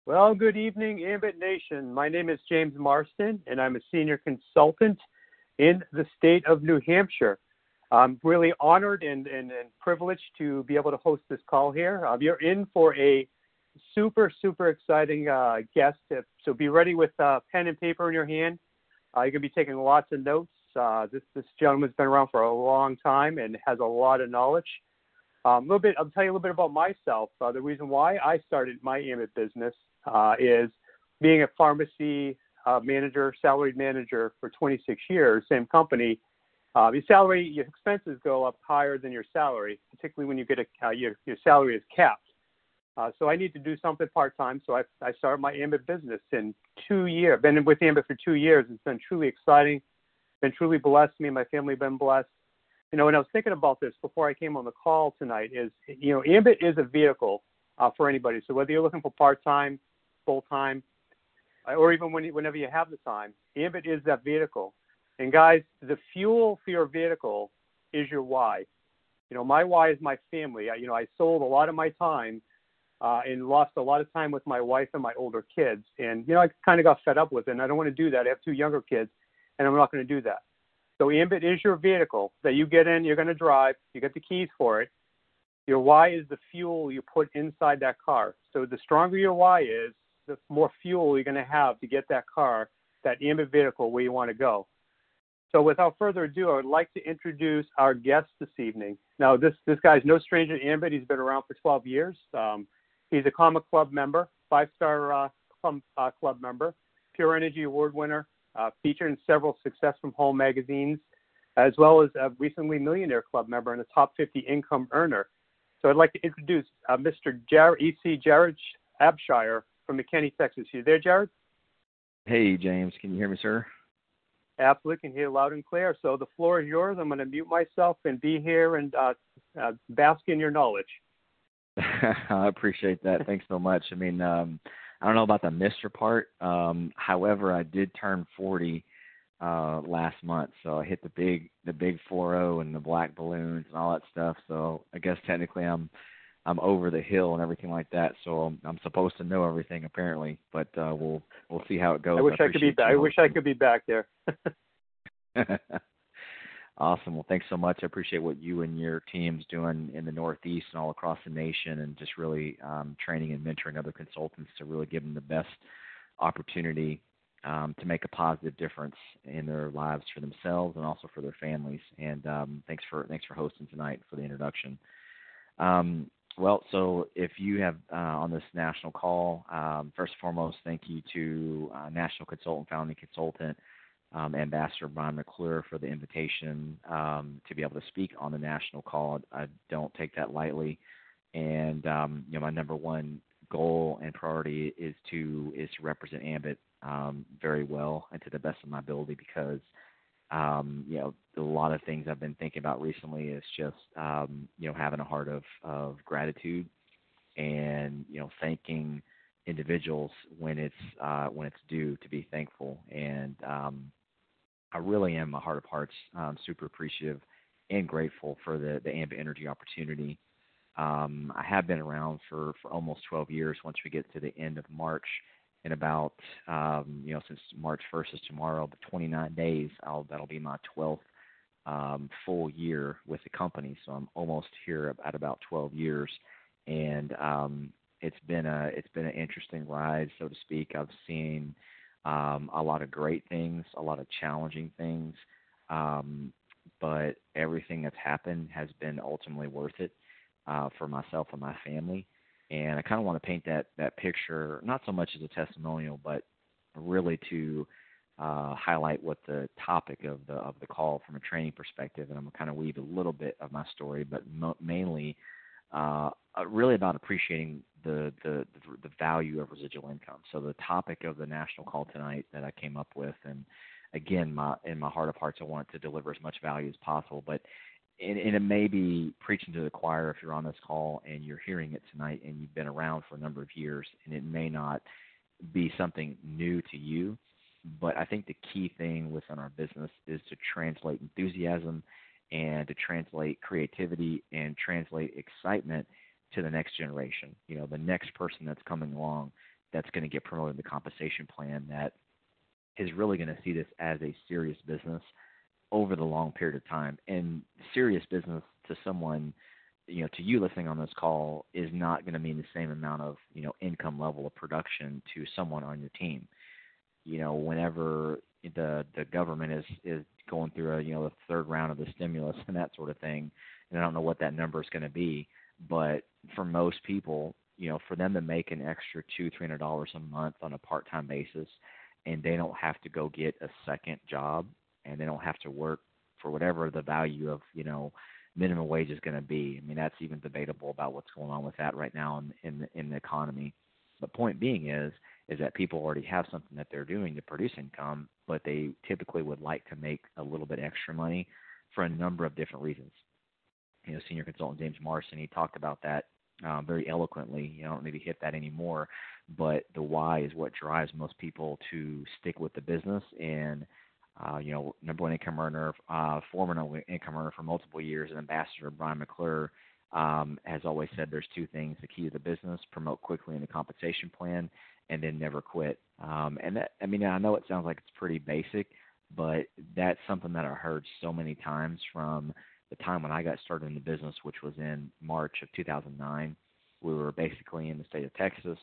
Well, good evening, Ambit Nation. My name is James Marston, and I'm a senior consultant in the state of New Hampshire. I'm really honored and privileged to be able to host this call here. You're in for a super exciting guest, so be ready with pen and paper in your hand. You're going to be taking lots of notes. This gentleman's been around for a long time and has a lot of knowledge. I'll tell you a little bit about myself. The reason why I started my Ambit business is being a pharmacy manager, salaried manager for 26 years, same company. Your expenses go up higher than your salary, particularly when you get your salary is capped. So I need to do something part-time, so I started my Ambit business in 2 years. Been with Ambit for 2 years. It's been truly exciting, been truly blessed. Me and my family have been blessed. When I was thinking about this before I came on the call tonight Ambit is a vehicle for anybody. So whether you're looking for part-time, full-time, or even whenever you have the time, Ambit is that vehicle. And guys, the fuel for your vehicle is your why. My why is my family. I sold a lot of my time and lost a lot of time with my wife and my older kids. And, I kind of got fed up with it, and I don't want to do that. I have 2 younger kids, and I'm not going to do that. So Ambit is your vehicle that you get in, you're going to drive, you get the keys for it. Your why is the fuel you put inside that car. So the stronger your why is, the more fuel you're going to have to get that car, that Ambit vehicle, where you want to go. So without further ado, I would like to introduce our guest this evening. Now, this guy's no stranger to Ambit. He's been around for 12 years. He's a Comic Club member, 5-star club member, Pure Energy Award winner, featured in several Success from Home magazines, as well as a recently Millionaire Club member and a top 50 income earner. So I'd like to introduce Mr. Jared Abshire from McKinney, Texas. You there, Jared? Hey, James. Can you hear me, sir? Absolutely. Can hear loud and clear. So the floor is yours. I'm going to mute myself and be here and bask in your knowledge. I appreciate that. Thanks so much. I don't know about the Mr. part. However, I did turn 40 last month, so I hit the big 40 and the black balloons and all that stuff. So I guess technically I'm over the hill and everything like that. So I'm supposed to know everything apparently, but we'll see how it goes. I wish I could be back there. Awesome. Well, thanks so much. I appreciate what you and your team's doing in the Northeast and all across the nation, and just really training and mentoring other consultants to really give them the best opportunity to make a positive difference in their lives for themselves and also for their families. And thanks for hosting tonight for the introduction. Well, so if you have on this national call, first and foremost, thank you to National Consultant, Founding Consultant, Ambassador Brian McClure for the invitation to be able to speak on the national call. I don't take that lightly, and my number one goal and priority is to represent Ambit very well and to the best of my ability, because a lot of things I've been thinking about recently is just having a heart of gratitude and thanking individuals when it's due to be thankful. And I really am, my heart of hearts, super appreciative and grateful for the Ambit Energy opportunity. I have been around for almost 12 years. Once we get to the end of March, in about, since March 1st is tomorrow, but 29 days, that'll be my 12th full year with the company. So I'm almost here at about 12 years. And it's been an interesting ride, so to speak. I've seen a lot of great things, a lot of challenging things, but everything that's happened has been ultimately worth it for myself and my family. And I kind of want to paint that picture, not so much as a testimonial, but really to highlight what the topic of the call from a training perspective. And I'm going to kind of weave a little bit of my story, but mainly really about appreciating the value of residual income. So the topic of the national call tonight that I came up with, and again, in my heart of hearts, I want to deliver as much value as possible. But and it may be preaching to the choir if you're on this call and you're hearing it tonight and you've been around for a number of years, and it may not be something new to you. But I think the key thing within our business is to translate enthusiasm and to translate creativity and translate excitement to the next generation. The next person that's coming along, that's going to get promoted in the compensation plan that is really going to see this as a serious business over the long period of time. And serious business to someone, to you listening on this call, is not going to mean the same amount of, income level of production to someone on your team. Whenever the government is going through the third round of the stimulus and that sort of thing, and I don't know what that number is going to be, but for most people, for them to make an extra $200-$300 a month on a part-time basis, and they don't have to go get a second job, and they don't have to work for whatever the value of minimum wage is going to be. I mean, that's even debatable about what's going on with that right now in the economy. But point being is that people already have something that they're doing to produce income, but they typically would like to make a little bit extra money for a number of different reasons. Senior consultant James Marston, he talked about that very eloquently. I don't maybe hit that anymore, but the why is what drives most people to stick with the business. And number one income earner, former number one income earner for multiple years, and Ambassador Brian McClure has always said there's two things: the key to the business, promote quickly in the compensation plan, and then never quit. And that, I know it sounds like it's pretty basic, but that's something that I heard so many times from the time when I got started in the business, which was in March of 2009. We were basically in the state of Texas,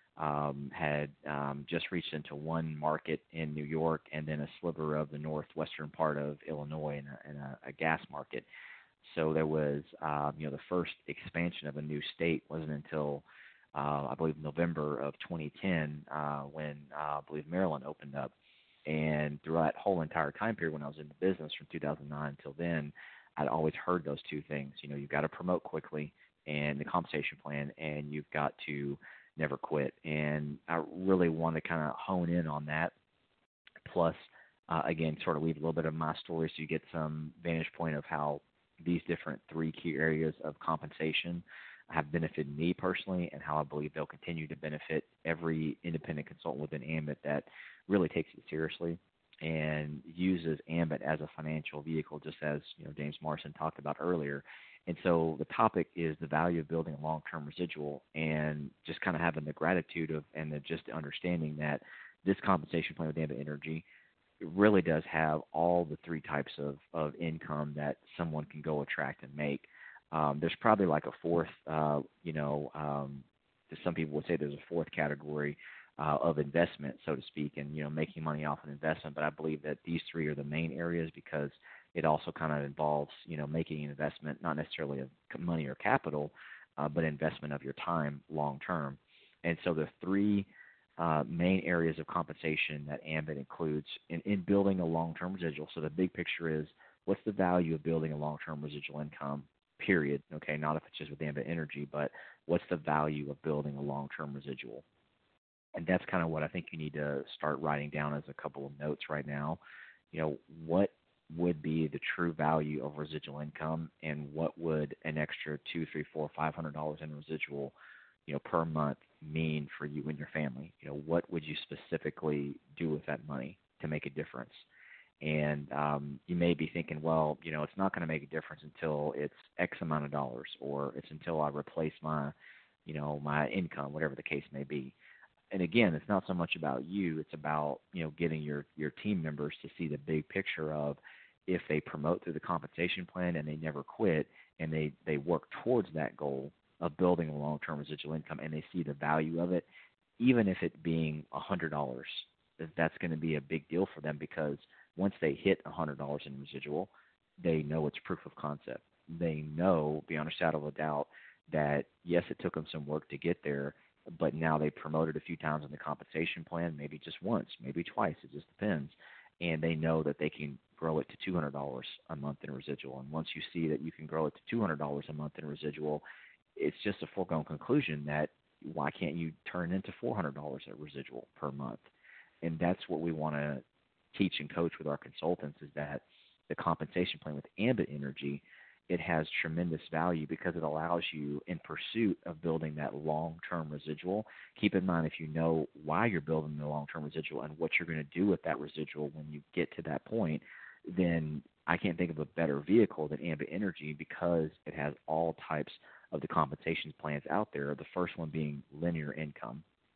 had just reached into one market in New York, and then a sliver of the northwestern part of Illinois and a gas market. So there was, the first expansion of a new state wasn't until, I believe, November of 2010 when I believe Maryland opened up. And throughout that whole entire time period when I was in the business from 2009 until then, I'd always heard those two things. You've got to promote quickly and the compensation plan, and you've got to never quit. And I really want to kind of hone in on that. Plus, again, sort of leave a little bit of my story so you get some vantage point of how these different three key areas of compensation have benefited me personally, and how I believe they'll continue to benefit every independent consultant within Ambit that really takes it seriously and uses Ambit as a financial vehicle, just as James Marston talked about earlier. And so the topic is the value of building a long-term residual, and just kind of having the gratitude of and the just understanding that this compensation plan with Ambit Energy really does have all the three types of income that someone can go attract and make. There's probably like a fourth, some people would say there's a fourth category of investment, so to speak, and making money off an investment. But I believe that these three are the main areas, because it also kind of involves making an investment, not necessarily of money or capital, but investment of your time long term. And so the three main areas of compensation that Ambit includes in building a long-term residual. So the big picture is, what's the value of building a long-term residual income, period? Okay, not if it's just with Ambit Energy, but what's the value of building a long-term residual? And that's kind of what I think you need to start writing down as a couple of notes right now. What would be the true value of residual income, and what would an extra $200, $300, $400, $500 in residual, per month mean for you and your family? What would you specifically do with that money to make a difference? And you may be thinking, well, it's not going to make a difference until it's X amount of dollars, or it's until I replace my, my income, whatever the case may be. And again, it's not so much about you, it's about, getting your team members to see the big picture of, if they promote through the compensation plan and they never quit, and they work towards that goal of building a long-term residual income, and they see the value of it, even if it being $100, that's going to be a big deal for them, because once they hit $100 in residual, they know it's proof of concept. They know, beyond a shadow of a doubt, that yes, it took them some work to get there, but now they promoted a few times in the compensation plan, maybe just once, maybe twice, it just depends. And they know that they can grow it to $200 a month in residual. And once you see that you can grow it to $200 a month in residual, it's just a foregone conclusion that why can't you turn into $400 at residual per month? And that's what we want to teach and coach with our consultants, is that the compensation plan with Ambit Energy, it has tremendous value because it allows you, in pursuit of building that long-term residual. Keep in mind, if you know why you're building the long-term residual and what you're going to do with that residual when you get to that point, then I can't think of a better vehicle than Ambit Energy, because it has all types of the compensation plans out there. The first one being linear income.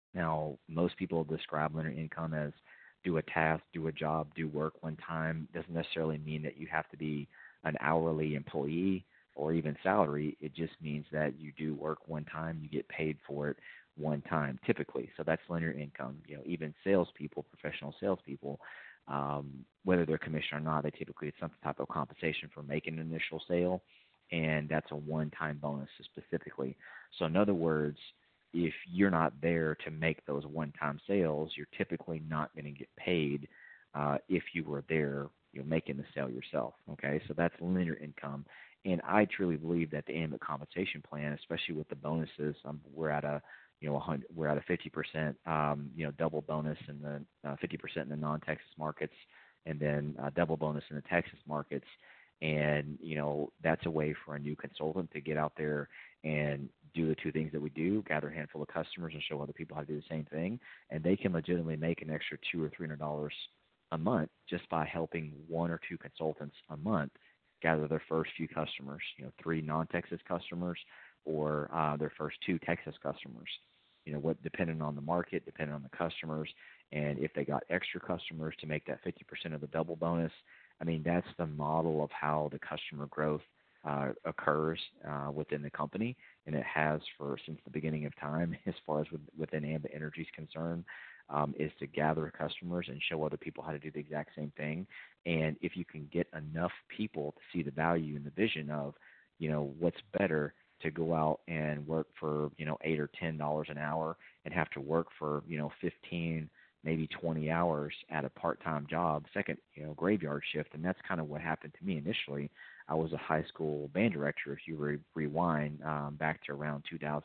Now, most people describe linear income as do a task, do a job, do work one time. Doesn't necessarily mean that you have to be an hourly employee or even salary. It just means that you do work one time, you get paid for it one time, typically. So that's linear income. Even salespeople, professional salespeople, whether they're commissioned or not, they typically get some type of compensation for making an initial sale, and that's a one-time bonus specifically. So in other words, if you're not there to make those one-time sales, you're typically not going to get paid if you were there, making the sale yourself. Okay, so that's linear income, and I truly believe that the Ambit compensation plan, especially with the bonuses, we're at a we're at a 50% double bonus in the 50% in the non-Texas markets, and then double bonus in the Texas markets. And that's a way for a new consultant to get out there and do the two things that we do: gather a handful of customers and show other people how to do the same thing. And they can legitimately make an extra $200 or $300 a month just by helping one or two consultants a month gather their first few customers. 3 non-Texas customers or their first 2 Texas customers. Depending on the market, depending on the customers, and if they got extra customers to make that 50% of the double bonus. I mean, that's the model of how the customer growth occurs within the company, and it has since the beginning of time, as far as within Ambit Energy is concerned, is to gather customers and show other people how to do the exact same thing. And if you can get enough people to see the value and the vision of, what's better to go out and work for, $8 or $10 an hour and have to work for, 15, maybe 20 hours at a part-time job, second, graveyard shift. And that's kind of what happened to me initially. I was a high school band director, if you rewind back to around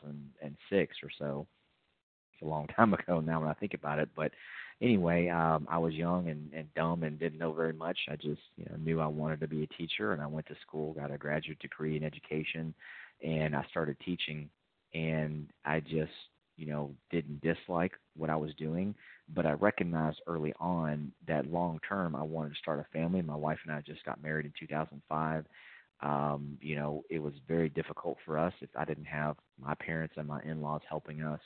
2006 or so. It's a long time ago now when I think about it. But anyway, I was young and dumb and didn't know very much. I just knew I wanted to be a teacher, and I went to school, got a graduate degree in education, and I started teaching. And I just didn't dislike what I was doing, but I recognized early on that long term I wanted to start a family. My wife and I just got married in 2005. It was very difficult for us if I didn't have my parents and my in-laws helping us.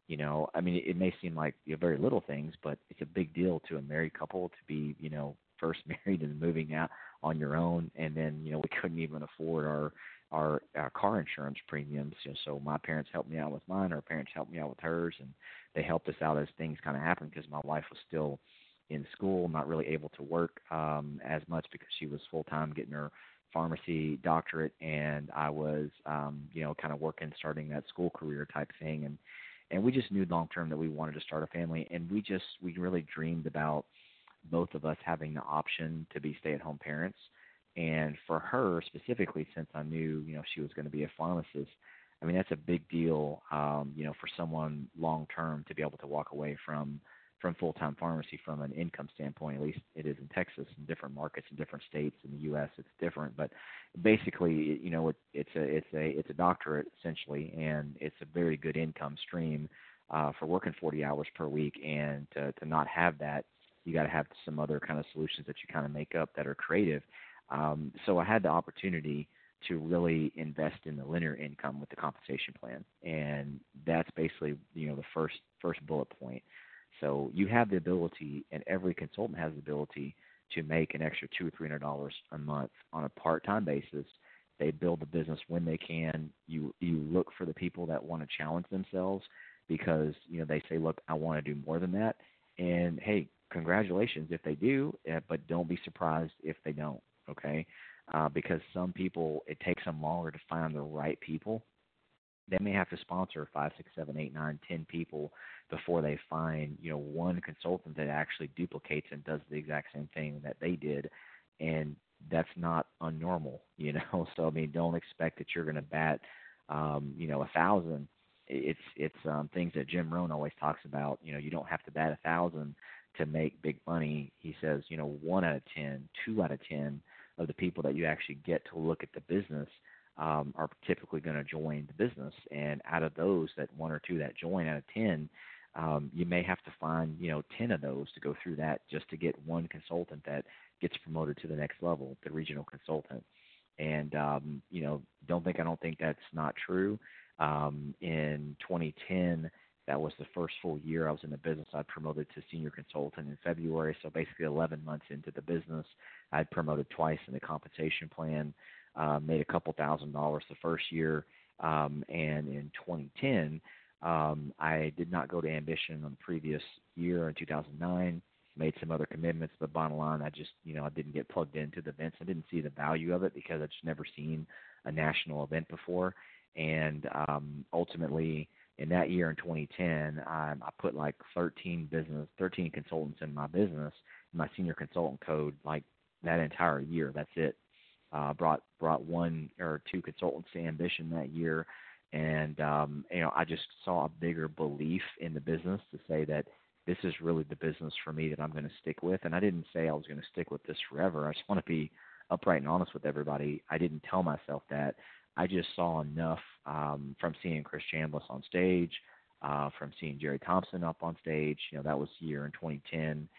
I mean, it may seem like very little things, but it's a big deal to a married couple to be, first married and moving out on your own. And then, we couldn't even afford our car insurance premiums. So my parents helped me out with mine. Our parents helped me out with hers, and they helped us out as things kind of happened because my wife was still in school, not really able to work as much because she was full-time getting her pharmacy doctorate, and I was, kind of working, starting that school career type thing. And we just knew long term that we wanted to start a family, and we really dreamed about both of us having the option to be stay-at-home parents. And for her specifically, since I knew she was going to be a pharmacist, I mean that's a big deal, for someone long term to be able to walk away from full-time pharmacy from an income standpoint. At least it is in Texas. In different markets in different states in the U.S. it's different, but basically it's a doctorate essentially, and it's a very good income stream for working 40 hours per week. And to not have that, you got to have some other kind of solutions that you kind of make up that are creative. So I had the opportunity to really invest in the linear income with the compensation plan, and that's basically the first bullet point. So you have the ability, and every consultant has the ability to make an extra $200 or $300 a month on a part-time basis. They build the business when they can. You look for the people that want to challenge themselves because they say, look, I want to do more than that. And hey, congratulations if they do, but don't be surprised if they don't. Okay, because some people, it takes them longer to find the right people. They may have to sponsor 5, 6, 7, 8, 9, 10 people before they find, one consultant that actually duplicates and does the exact same thing that they did. And that's not unnormal, So, I mean, don't expect that you're going to bat, 1,000. It's things that Jim Rohn always talks about. You don't have to bat 1,000 to make big money. He says, 1 out of 10, 2 out of 10 of the people that you actually get to look at the business are typically going to join the business. And out of those, that 1 or 2 that join out of 10, you may have to find, 10 of those to go through that just to get one consultant that gets promoted to the next level, the regional consultant. And, I don't think that's not true. In 2010, That was the first full year I was in the business. I promoted to senior consultant in February, so basically 11 months into the business. I'd promoted twice in the compensation plan, made a couple $1,000s the first year, and in 2010, I did not go to Ambition on the previous year in 2009. Made some other commitments, but bottom line, I just, I didn't get plugged into the events. I didn't see the value of it because I'd just never seen a national event before. And ultimately, in that year in 2010, I put like 13 consultants in my business, my senior consultant code, like that entire year. That's it. Brought one or two consultants to Ambition that year. And, I just saw a bigger belief in the business to say that this is really the business for me that I'm going to stick with. And I didn't say I was going to stick with this forever. I just want to be upright and honest with everybody. I didn't tell myself that. I just saw enough from seeing Chris Chambliss on stage, from seeing Jerry Thompson up on stage. That was the year in 2010,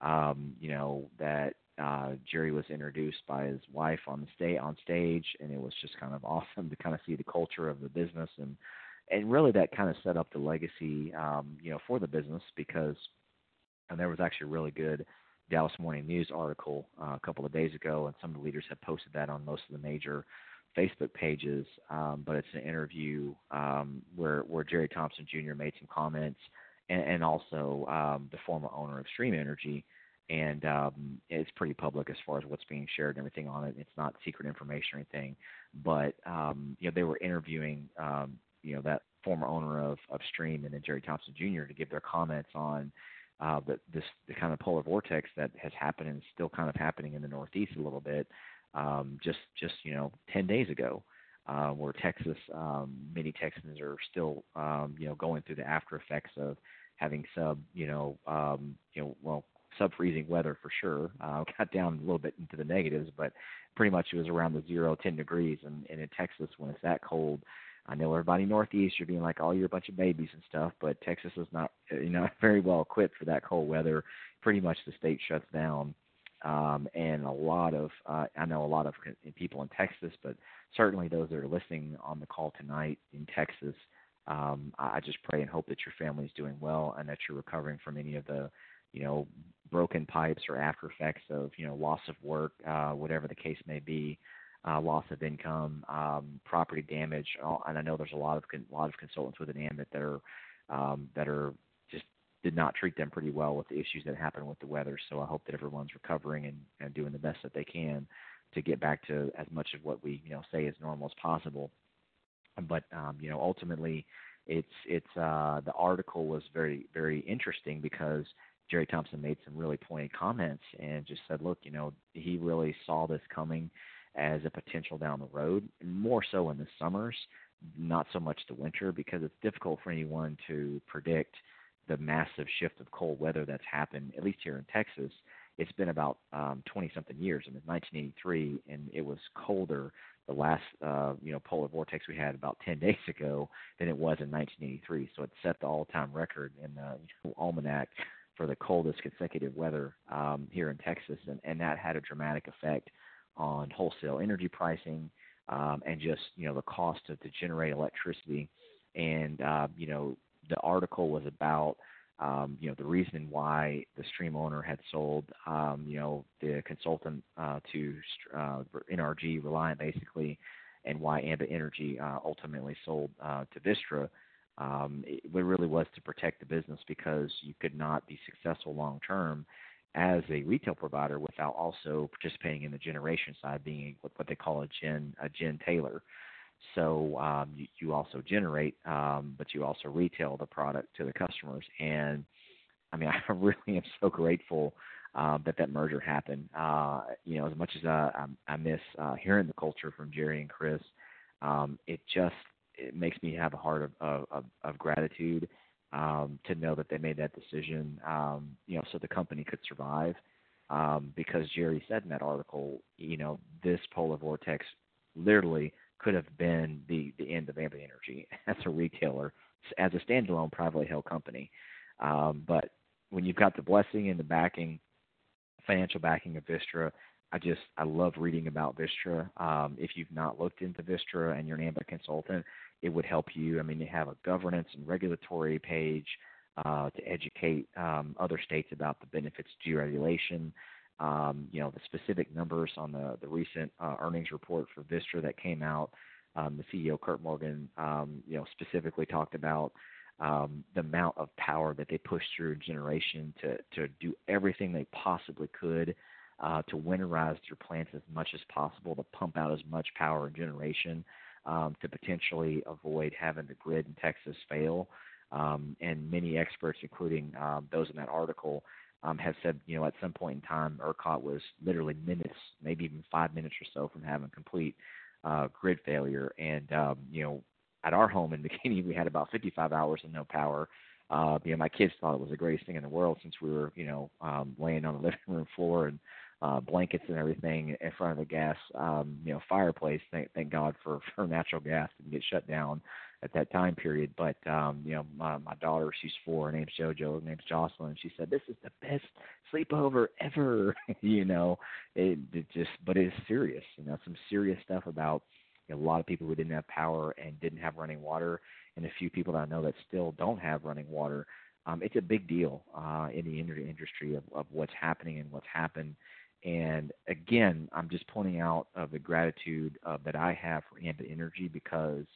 that Jerry was introduced by his wife on stage, and it was just kind of awesome to kind of see the culture of the business, and really that kind of set up the legacy, for the business, because there was actually a really good Dallas Morning News article a couple of days ago, and some of the leaders have posted that on most of the major Facebook pages, but it's an interview where Jerry Thompson Jr. made some comments, and also the former owner of Stream Energy. And it's pretty public as far as what's being shared and everything on it. It's not secret information or anything. But, they were interviewing, that former owner of Stream and then Jerry Thompson Jr. to give their comments on the kind of polar vortex that has happened and is still kind of happening in the Northeast a little bit just 10 days ago, where Texas, many Texans are still, going through the after effects of having sub-freezing weather for sure. Got down a little bit into the negatives, but pretty much it was around the 10 degrees. And in Texas, when it's that cold, I know everybody Northeast, you're being like, oh, you're a bunch of babies and stuff, but Texas is not, very well equipped for that cold weather. Pretty much the state shuts down. And I know a lot of people in Texas, but certainly those that are listening on the call tonight in Texas, I just pray and hope that your family's doing well and that you're recovering from any of the, broken pipes or after effects of, loss of work, whatever the case may be, loss of income, property damage. And I know there's a lot of consultants within Ambit that are just did not treat them pretty well with the issues that happened with the weather. So I hope that everyone's recovering and doing the best that they can to get back to as much of what we, say is normal as possible. But, ultimately it's the article was very, very interesting because Jerry Thompson made some really pointed comments and just said, look, he really saw this coming as a potential down the road, more so in the summers, not so much the winter, because it's difficult for anyone to predict the massive shift of cold weather that's happened, at least here in Texas. It's been about 20-something years. I mean, 1983, and it was colder the last, polar vortex we had about 10 days ago than it was in 1983. So it set the all-time record in the almanac for the coldest consecutive weather here in Texas, and that had a dramatic effect on wholesale energy pricing and just, the cost to generate electricity. And, the article was about, the reason why the Stream owner had sold, the consultant to NRG, Reliant basically, and why Ambit Energy ultimately sold to Vistra. It really was to protect the business because you could not be successful long term as a retail provider without also participating in the generation side, being what they call a gen tailer. So you also generate, but you also retail the product to the customers. And I mean, I really am so grateful that merger happened. As much as I miss hearing the culture from Jerry and Chris, it makes me have a heart of gratitude to know that they made that decision, so the company could survive. Because Jerry said in that article, this polar vortex literally could have been the end of Ambit Energy as a retailer, as a standalone privately held company. But when you've got the blessing and the backing, financial backing of Vistra, I love reading about Vistra. If you've not looked into Vistra and you're an Ambit consultant, it would help you. I mean, they have a governance and regulatory page to educate other states about the benefits of deregulation. The specific numbers on the recent earnings report for Vistra that came out. The CEO, Kurt Morgan, specifically talked about the amount of power that they pushed through generation to do everything they possibly could to winterize their plants as much as possible, to pump out as much power and generation to potentially avoid having the grid in Texas fail. And many experts, including those in that article, have said, at some point in time, ERCOT was literally minutes, maybe even 5 minutes or so from having complete grid failure. And, at our home in McKinney, we had about 55 hours of no power. My kids thought it was the greatest thing in the world since we were, laying on the living room floor and blankets and everything in front of a gas, fireplace. Thank God for natural gas didn't get shut down at that time period. But, my daughter, she's 4, her name's JoJo, her name's Jocelyn. She said, this is the best sleepover ever, but it's serious, some serious stuff about a lot of people who didn't have power and didn't have running water, and a few people that I know that still don't have running water. It's a big deal in the industry of what's happening and what's happened. And again, I'm just pointing out of the gratitude that I have for Ambit Energy because,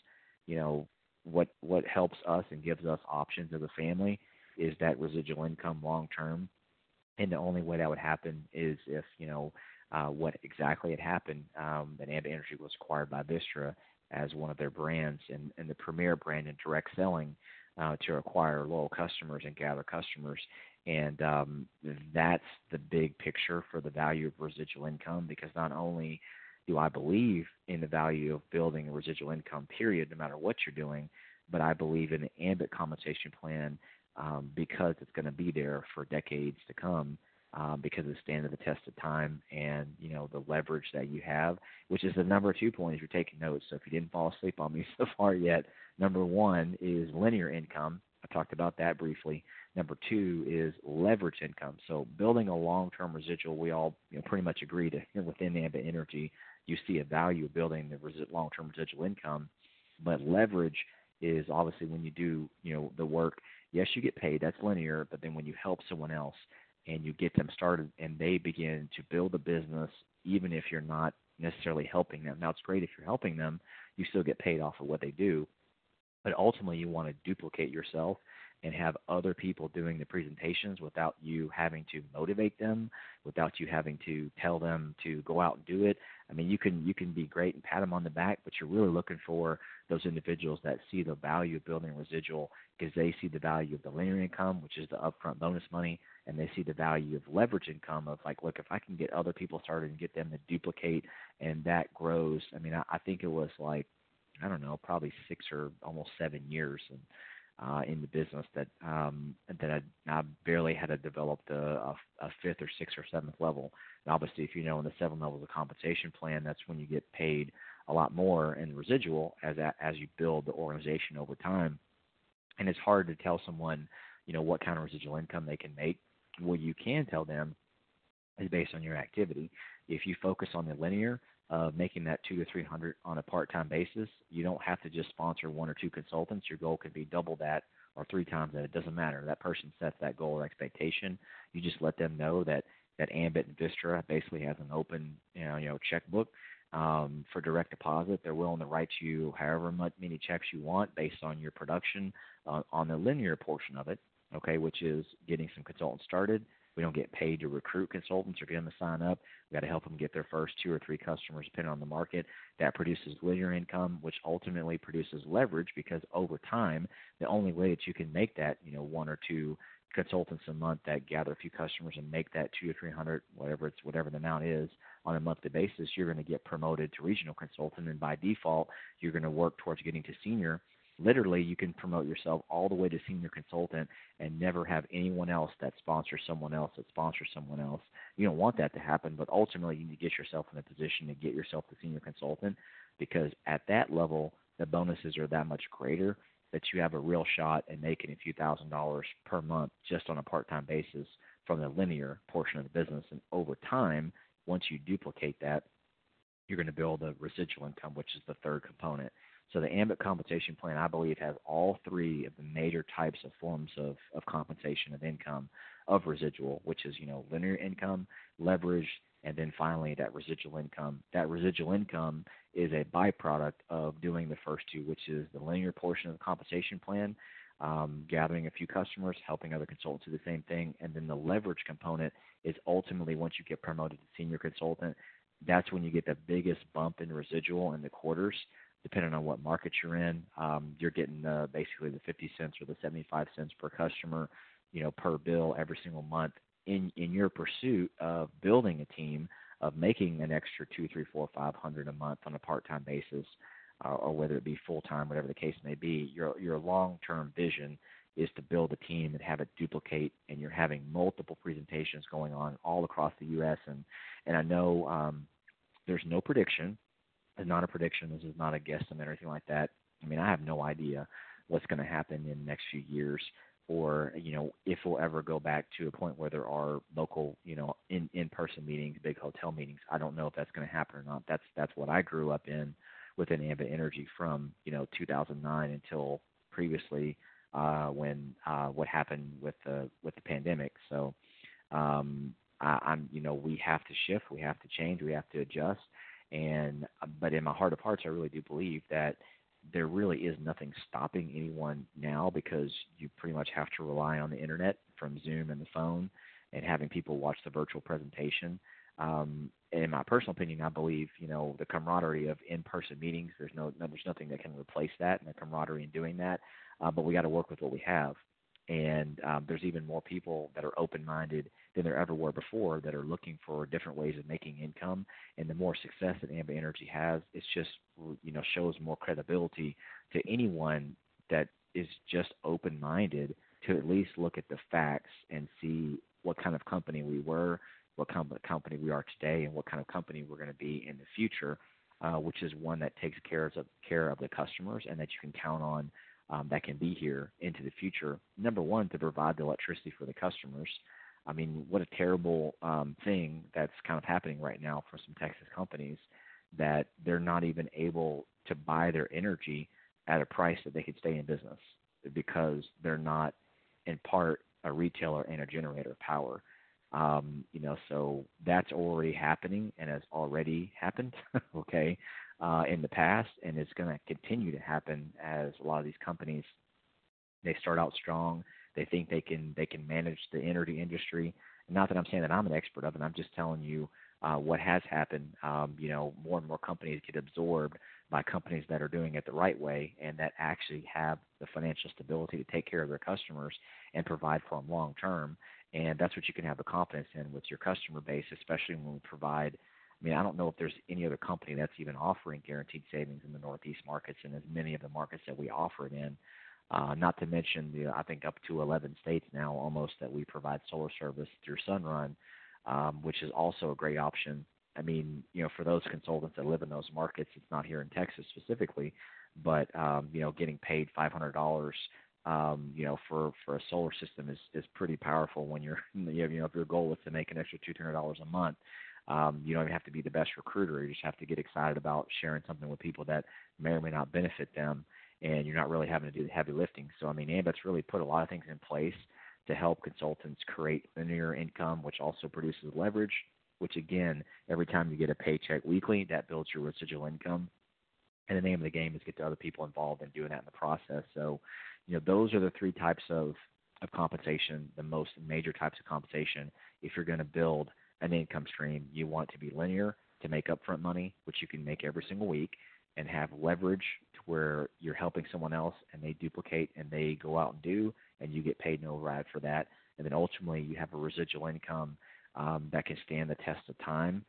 what helps us and gives us options as a family is that residual income long term. And the only way that would happen is if, what exactly had happened, that Ambit Energy was acquired by Vistra as one of their brands and the premier brand in direct selling to acquire loyal customers and gather customers. And that's the big picture for the value of residual income, because not only do I believe in the value of building a residual income, period, no matter what you're doing, but I believe in the Ambit compensation plan because it's going to be there for decades to come. Because of the standard of the test of time and, the leverage that you have, which is the number 2 point if you're taking notes. So if you didn't fall asleep on me so far yet, number 1 is linear income. I talked about that briefly. Number 2 is leverage income. So building a long-term residual, we all pretty much agree to within Ambit Energy, you see a value of building the long-term residual income. But leverage is obviously when you do, the work, yes, you get paid. That's linear. But then when you help someone else, and you get them started and they begin to build a business, even if you're not necessarily helping them. Now, it's great if you're helping them. You still get paid off of what they do. But ultimately, you want to duplicate yourself and have other people doing the presentations without you having to motivate them, without you having to tell them to go out and do it. I mean, you can be great and pat them on the back, but you're really looking for those individuals that see the value of building residual because they see the value of the linear income, which is the upfront bonus money, and they see the value of leverage income of like, look, if I can get other people started and get them to duplicate and that grows. I mean, I think it was like, I don't know, probably 6 or almost 7 years in the business that I barely had to develop a 5th or 6th or 7th level. And obviously, if in the 7 levels of compensation plan, that's when you get paid a lot more in residual as you build the organization over time. And it's hard to tell someone, what kind of residual income they can make. What you can tell them is based on your activity. If you focus on the linear, making that 200 to 300 on a part-time basis, you don't have to just sponsor 1 or 2 consultants. Your goal could be double that or 3 times that. It doesn't matter. That person sets that goal or expectation. You just let them know that Ambit and Vistra basically has an open, checkbook for direct deposit. They're willing to write you however many checks you want based on your production on the linear portion of it, okay, which is getting some consultants started. We don't get paid to recruit consultants or get them to sign up. We got to help them get their first 2 or 3 customers, depending on the market. That produces linear income, which ultimately produces leverage because over time, the only way that you can make that, 1 or 2 consultants a month that gather a few customers and make that 200 or 300, whatever the amount is, on a monthly basis, you're going to get promoted to regional consultant, and by default, you're going to work towards getting to senior. Literally, you can promote yourself all the way to senior consultant and never have anyone else that sponsors someone else that sponsors someone else. You don't want that to happen, but ultimately you need to get yourself in a position to get yourself to senior consultant because at that level, the bonuses are that much greater that you have a real shot at making a few $1,000s per month just on a part-time basis from the linear portion of the business. And over time, once you duplicate that, you're going to build a residual income, which is the third component. So the Ambit compensation plan, I believe, has all three of the major types of forms of compensation of income of residual, which is, linear income, leverage, and then finally that residual income. That residual income is a byproduct of doing the first two, which is the linear portion of the compensation plan, gathering a few customers, helping other consultants do the same thing. And then the leverage component is ultimately once you get promoted to senior consultant, that's when you get the biggest bump in residual in the quarters. Depending on what market you're in, you're getting basically the 50 cents or the 75 cents per customer, per bill every single month in your pursuit of building a team, of making an extra 2, 3, 4, 500 a month on a part-time basis, or whether it be full-time, whatever the case may be. Your long-term vision is to build a team and have it duplicate, and you're having multiple presentations going on all across the U.S. And I know there's no prediction. It's not a prediction. This is not a guesstimate or anything like that. I mean, I have no idea what's going to happen in the next few years, or if we'll ever go back to a point where there are local, in-person meetings, big hotel meetings. I don't know if that's going to happen or not. That's what I grew up in within Ambit Energy from 2009 until previously when what happened with the pandemic. So we have to shift, we have to change, we have to adjust. But in my heart of hearts, I really do believe that there really is nothing stopping anyone now, because you pretty much have to rely on the internet from Zoom and the phone and having people watch the virtual presentation. In my personal opinion, I believe, the camaraderie of in-person meetings, there's nothing that can replace that, and the camaraderie in doing that. But we got to work with what we have. And there's even more people that are open-minded than there ever were before that are looking for different ways of making income. And the more success that Ambit Energy has, it's just, shows more credibility to anyone that is just open-minded to at least look at the facts and see what kind of company we were, what kind of company we are today, and what kind of company we're going to be in the future, which is one that takes care of the customers and that you can count on. That can be here into the future. Number one, to provide the electricity for the customers. I mean, what a terrible thing that's kind of happening right now for some Texas companies, that they're not even able to buy their energy at a price that they could stay in business, because they're not, in part, a retailer and a generator of power. So that's already happening and has already happened, okay, in the past, and it's going to continue to happen as a lot of these companies, they start out strong. They think they can manage the energy industry. Not that I'm saying that I'm an expert of it. I'm just telling you what has happened. More and more companies get absorbed by companies that are doing it the right way and that actually have the financial stability to take care of their customers and provide for them long term. And that's what you can have the confidence in with your customer base, especially when we provide. I mean, I don't know if there's any other company that's even offering guaranteed savings in the Northeast markets and as many of the markets that we offer it in. Not to mention, I think up to 11 states now almost that we provide solar service through Sunrun, which is also a great option. I mean, for those consultants that live in those markets, it's not here in Texas specifically, but, getting paid $500, for a solar system is pretty powerful when you're, if your goal is to make an extra $200 a month. You don't even have to be the best recruiter. You just have to get excited about sharing something with people that may or may not benefit them, and you're not really having to do the heavy lifting. So, I mean, Ambit's really put a lot of things in place to help consultants create linear income, which also produces leverage, which, again, every time you get a paycheck weekly, that builds your residual income. And the name of the game is get the other people involved in doing that in the process. So, those are the three types of compensation, the most major types of compensation. If you're going to build an income stream, you want to be linear to make upfront money, which you can make every single week, and have leverage to where you're helping someone else and they duplicate and they go out and do, and you get paid no override for that. And then ultimately you have a residual income that can stand the test of time.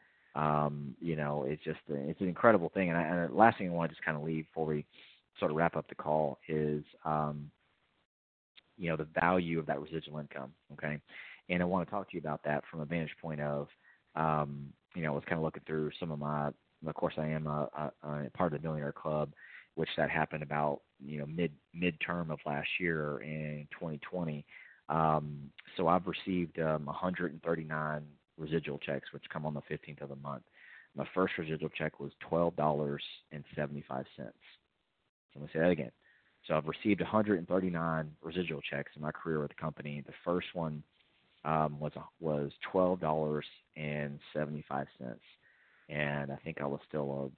It's an incredible thing. And the last thing I want to just kind of leave before we sort of wrap up the call is, the value of that residual income. Okay. And I want to talk to you about that from a vantage point of, I was kind of looking through some of of course I am a part of the Millionaire Club, which that happened about, midterm of last year in 2020. So I've received 139 residual checks, which come on the 15th of the month. My first residual check was $12.75. So I'm going to say that again. So I've received 139 residual checks in my career with the company. The first one was $12.75, and I think I was still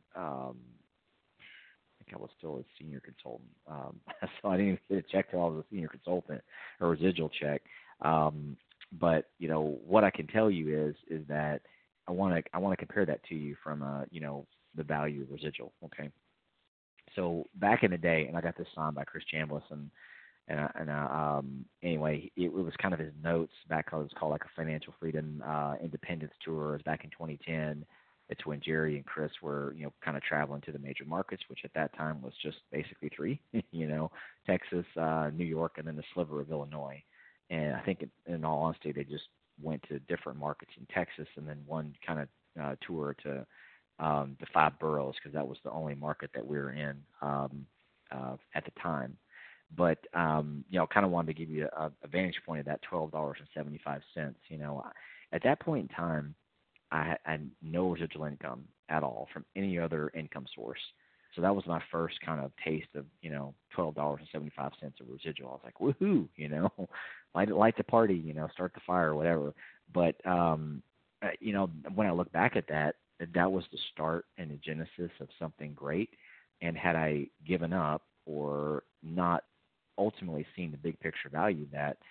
a senior consultant. So I didn't even get a check till I was a senior consultant, a residual check. But what I can tell you is that I want to compare that to you from the value of residual. Okay. So back in the day, and I got this signed by Chris Chambliss, anyway, it was kind of his notes back. It was called like a Financial Freedom Independence Tour. It was back in 2010. It's when Jerry and Chris were, kind of traveling to the major markets, which at that time was just basically three, Texas, New York, and then the sliver of Illinois. And I think in all honesty, they just went to different markets in Texas and then one kind of tour to the 5 boroughs, because that was the only market that we were in at the time. But, kind of wanted to give you a vantage point of that $12.75. At that point in time, I had no residual income at all from any other income source. So that was my first kind of taste of, $12.75 of residual. I was like, woohoo, light the party, start the fire or whatever. But, when I look back at that, that was the start and the genesis of something great. And had I given up or not ultimately seen the big picture value of that,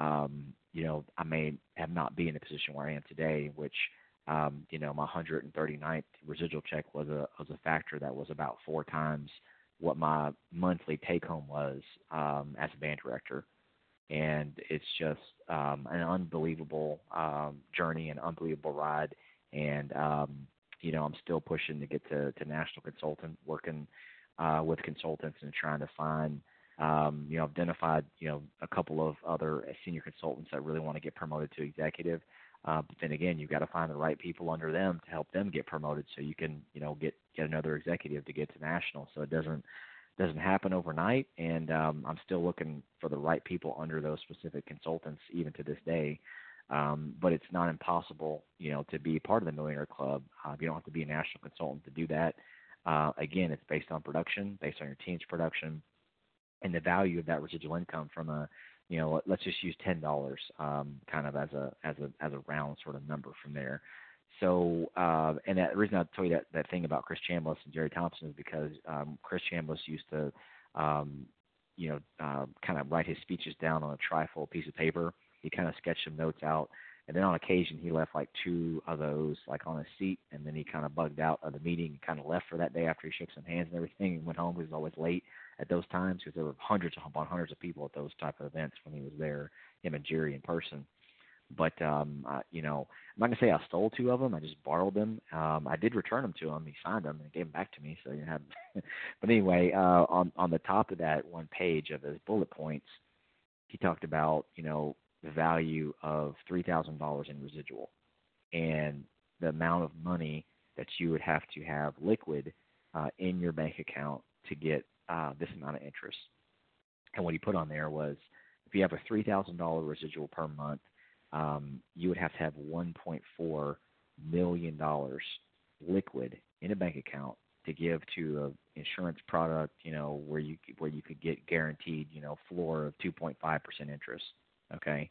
I may have not been in a position where I am today, which, my 139th residual check was a factor that was about 4 times what my monthly take home was as a band director. And it's just an unbelievable journey, an unbelievable ride. And, I'm still pushing to get to national consultant, working with consultants and trying to find, identified, a couple of other senior consultants that really want to get promoted to executive. But then again, you've got to find the right people under them to help them get promoted so you can, get another executive to get to national. So it doesn't happen overnight. And I'm still looking for the right people under those specific consultants even to this day. But it's not impossible, to be part of the Millionaire Club. You don't have to be a national consultant to do that. Again, it's based on production, based on your team's production, and the value of that residual income from let's just use $10 kind of as a round sort of number from there. So, and the reason I told you that thing about Chris Chambliss and Jerry Thompson is because Chris Chambliss used to, kind of write his speeches down on a trifold piece of paper. He kind of sketched some notes out, and then on occasion he left like 2 of those like on his seat, and then he kind of bugged out of the meeting and kind of left for that day after he shook some hands and everything and went home. He was always late at those times because there were hundreds of people at those type of events when he was there, him and Jerry in person. But, I'm not going to say I stole 2 of them. I just borrowed them. I did return them to him. He signed them and gave them back to me. So but anyway, on the top of that one page of his bullet points, he talked about, the value of $3,000 in residual and the amount of money that you would have to have liquid in your bank account to get this amount of interest. And what he put on there was, if you have a $3,000 residual per month, you would have to have $1.4 million liquid in a bank account to give to an insurance product, where you could get guaranteed, floor of 2.5% interest. Okay.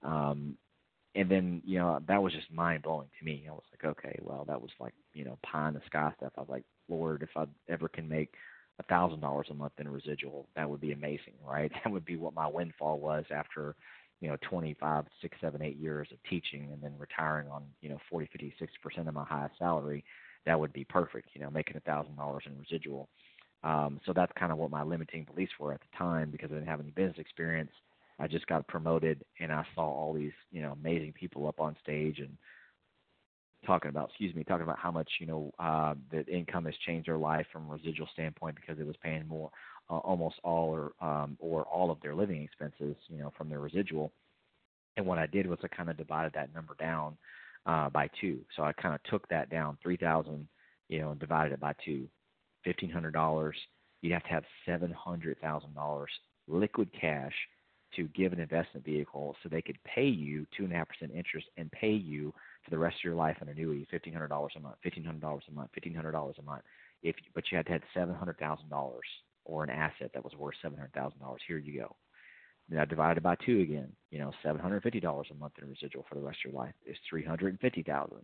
And then, that was just mind blowing to me. I was like, okay, well, that was like, pie in the sky stuff. I was like, Lord, if I ever can make $1,000 a month in residual, that would be amazing, right? That would be what my windfall was after, 25, 6, 7, 8 years of teaching and then retiring on, 40, 50, 60% of my highest salary. That would be perfect, making $1,000 in residual. So that's kind of what my limiting beliefs were at the time, because I didn't have any business experience. I just got promoted, and I saw all these, amazing people up on stage and talking about how much, the income has changed their life from a residual standpoint, because it was paying more, almost all or all of their living expenses, from their residual. And what I did was I kind of divided that number down by 2. So I kind of took that down, 3,000, and divided it by 2, $1,500. You'd have to have $700,000 liquid cash to give an investment vehicle so they could pay you 2.5% interest and pay you for the rest of your life an annuity, $1,500 a month, $1,500 a month, $1,500 a month. But you had to have $700,000 or an asset that was worth $700,000. Here you go. Now divide it by 2 again. $750 a month in residual for the rest of your life is $350,000.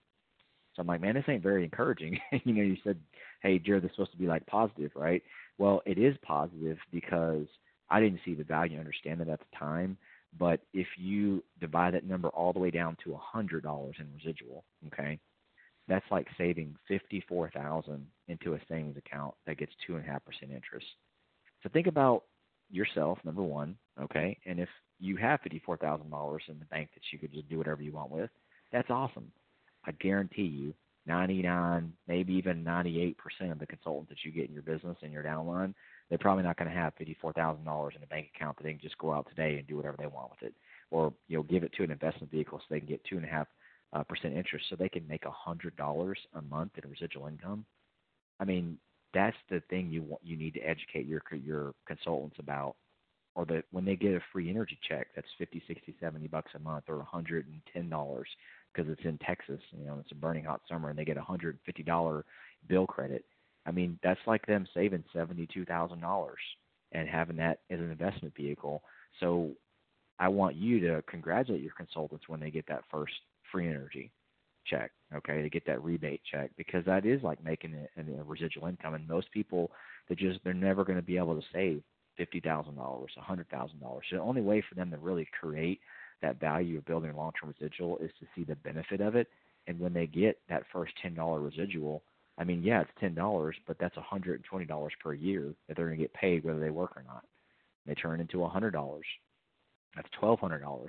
So I'm like, man, this ain't very encouraging. You said, hey, Jared, this is supposed to be like positive, right? Well, it is positive because I didn't see the value and understand it at the time. But if you divide that number all the way down to $100 in residual, okay, that's like saving $54,000 into a savings account that gets 2.5% interest. So think about yourself, number one, okay, and if you have $54,000 in the bank that you could just do whatever you want with, that's awesome. I guarantee you 99, maybe even 98% of the consultants that you get in your business and your downline, they're probably not going to have $54,000 in a bank account that they can just go out today and do whatever they want with it, or give it to an investment vehicle so they can get 2.5% interest, so they can make $100 a month in residual income. I mean, that's the thing you need to educate your consultants about, or that when they get a free energy check that's $50, $60, $70 a month, or $110 because it's in Texas, it's a burning hot summer, and they get a $150 bill credit. I mean, that's like them saving $72,000 and having that as an investment vehicle. So I want you to congratulate your consultants when they get that first free energy check, okay, to get that rebate check, because that is like making a residual income. And most people, they're never going to be able to save $50,000, $100,000. So the only way for them to really create that value of building a long-term residual is to see the benefit of it. And when they get that first $10 residual, I mean, yeah, it's $10, but that's $120 per year that they're going to get paid whether they work or not. They turn into $100. That's $1,200.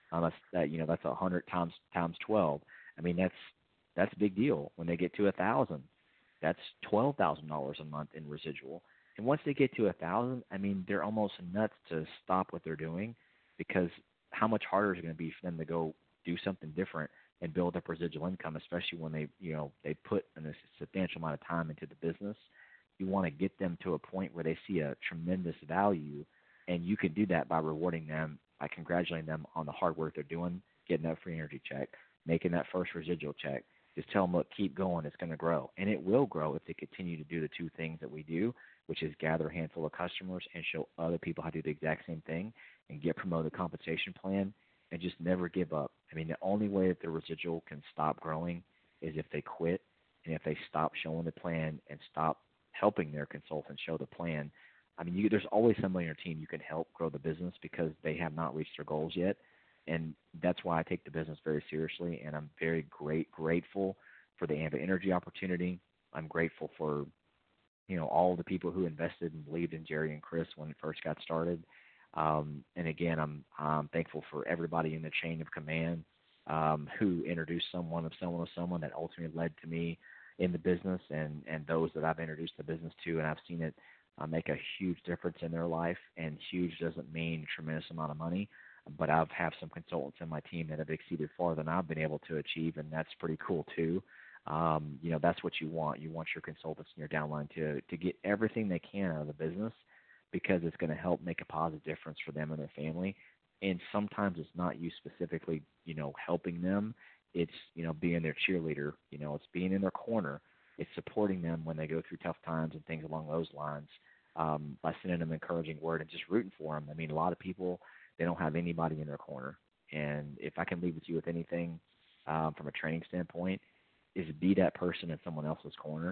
That's 100 times 12. I mean, that's a big deal. When they get to 1,000, that's $12,000 a month in residual. And once they get to 1,000, I mean, they're almost nuts to stop what they're doing, because how much harder is it going to be for them to go do something different and build up residual income, especially when they put a substantial amount of time into the business. You want to get them to a point where they see a tremendous value, and you can do that by rewarding them, by congratulating them on the hard work they're doing, getting that free energy check, making that first residual check. Just tell them, look, keep going. It's going to grow. And it will grow if they continue to do the 2 things that we do, which is gather a handful of customers and show other people how to do the exact same thing, and get promoted compensation plan, and just never give up. I mean, the only way that the residual can stop growing is if they quit, and if they stop showing the plan and stop helping their consultants show the plan. I mean, there's always somebody on your team you can help grow the business because they have not reached their goals yet. And that's why I take the business very seriously, and I'm very grateful for the Ambit Energy opportunity. I'm grateful for, all the people who invested and believed in Jerry and Chris when it first got started. And again, I'm thankful for everybody in the chain of command who introduced someone that ultimately led to me in the business, and those that I've introduced the business to, and I've seen it make a huge difference in their life. And huge doesn't mean a tremendous amount of money, but I've have some consultants in my team that have exceeded far than I've been able to achieve, and that's pretty cool too. That's what you want. You want your consultants and your downline to get everything they can out of the business, because it's going to help make a positive difference for them and their family. And sometimes it's not you specifically, helping them. It's, being their cheerleader, it's being in their corner. It's supporting them when they go through tough times and things along those lines, by sending them an encouraging word and just rooting for them. I mean, a lot of people, they don't have anybody in their corner. And if I can leave with you with anything from a training standpoint, is be that person in someone else's corner.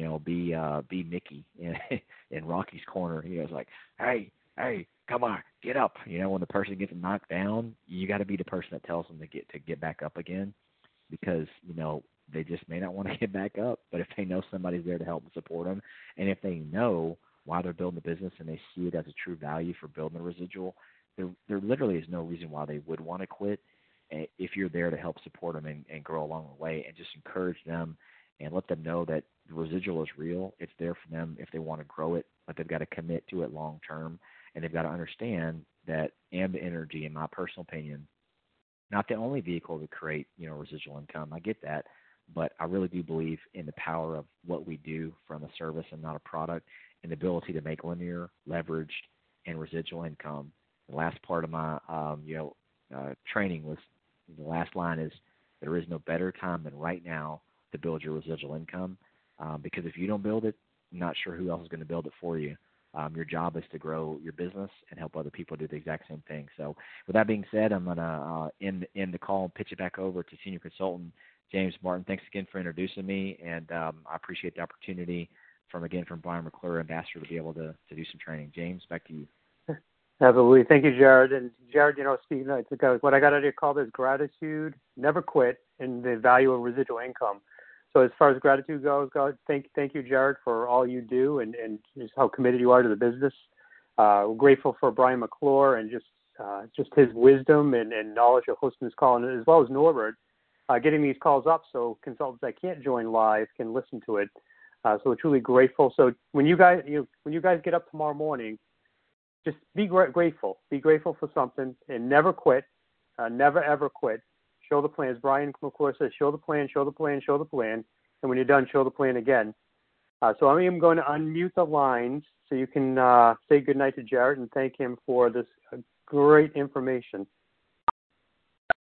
Be Mickey in Rocky's corner. It's like, hey, come on, get up. When the person gets knocked down, you got to be the person that tells them to get back up again, because they just may not want to get back up. But if they know somebody's there to help and support them, and if they know why they're building the business and they see it as a true value for building a residual, there literally is no reason why they would want to quit, if you're there to help support them and grow along the way, and just encourage them and let them know that the residual is real. It's there for them if they want to grow it, but they've got to commit to it long term, and they've got to understand that Ambit Energy, in my personal opinion, not the only vehicle to create residual income. I get that, but I really do believe in the power of what we do from a service and not a product, and the ability to make linear, leveraged, and residual income. The last part of my training was, the last line is, there is no better time than right now to build your residual income, because if you don't build it, I'm not sure who else is going to build it for you. Your job is to grow your business and help other people do the exact same thing. So with that being said, I'm going to end the call and pitch it back over to Senior Consultant James Martin. Thanks again for introducing me, and I appreciate the opportunity from Brian McClure, Ambassador, to be able to do some training. James, back to you. Absolutely. Thank you, Jared. And Jared, speaking of, what I got out of your call is gratitude, never quit, and the value of residual income. So as far as gratitude goes, thank you, Jared, for all you do and just how committed you are to the business. We're grateful for Brian McClure and just his wisdom and knowledge of hosting this call, and as well as Norbert, getting these calls up so consultants that can't join live can listen to it. So we're truly grateful. So when you guys get up tomorrow morning, just be grateful. Be grateful for something and never quit. Never, ever quit. Show the plan. As Brian McClure says, show the plan, show the plan, show the plan. And when you're done, show the plan again. So I am going to unmute the lines so you can say goodnight to Jared and thank him for this great information.